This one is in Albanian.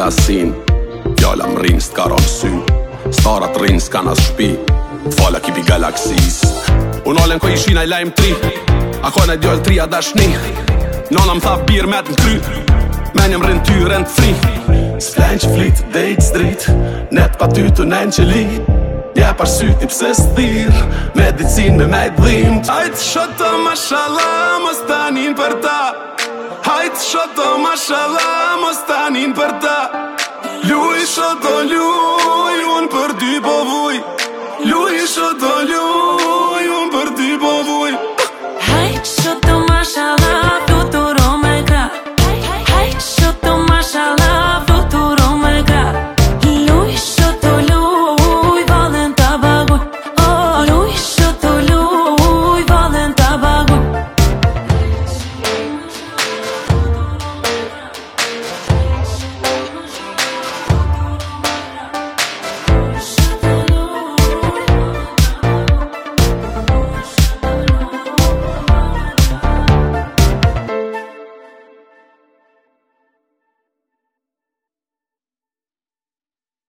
sin. Fjalla m'rinst ka rom sy. Starat rinst ka nas shpi. Fala kipi galaksis. Unë olen ko ishina i lajmë tri. Ako në djoll tria dashni. Nona m'tha bir me të n'kry. Menjem rrin ty rend fri. S'flen që flit, dejt s'drit. Net pa ty të nen që lit. Ja par syti pse s'thir. Medicin me me i dhimt. Hajt shoto mashallah, mos tanin për ta. Hajt shoto mashallah, mos tanin për ta. Luj shoto luj, unë për ty po vuj. Luj shoto